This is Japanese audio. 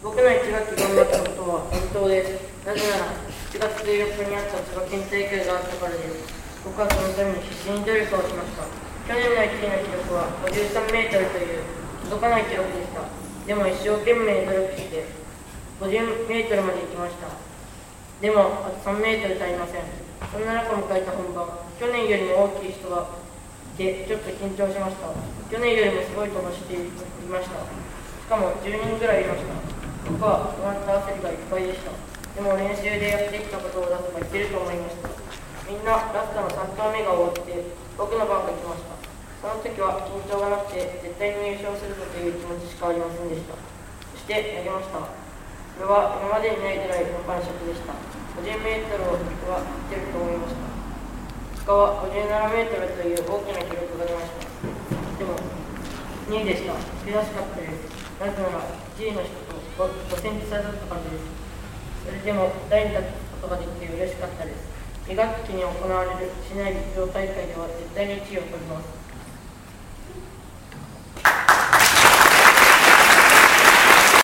僕の1学期頑張ったことは本当です。なぜなら、7月14日にあった千葉県大会があったからです。僕はそのために必死に努力をしました。去年の1位の記録は53メートルという届かない記録でした。でも一生懸命努力して50メートルまで行きました。でもあと3メートル足りません。そんな中迎えた本番、去年よりも大きい人がいてちょっと緊張しました。去年よりもすごい飛ばしていました。しかも10人ぐらいいました。僕は不安と焦りがいっぱいでした。でも練習でやってきたことを出せばいけると思いました。みんなラストの3投目が終わって僕の番が来ました。その時は緊張がなくて絶対に優勝するぞという気持ちしかありませんでした。そして投げました。それは今までにないぐらいの感触でした。50メートルはいってると思いました。結果は57メートルという大きな記録が出ました。でも2位でした。悔しかったです。なぜなら1位の人と5センチ差だったからです。それでも台に立つことができて嬉しかったです。2学期に行われる市内陸上大会では絶対に1位を取ります。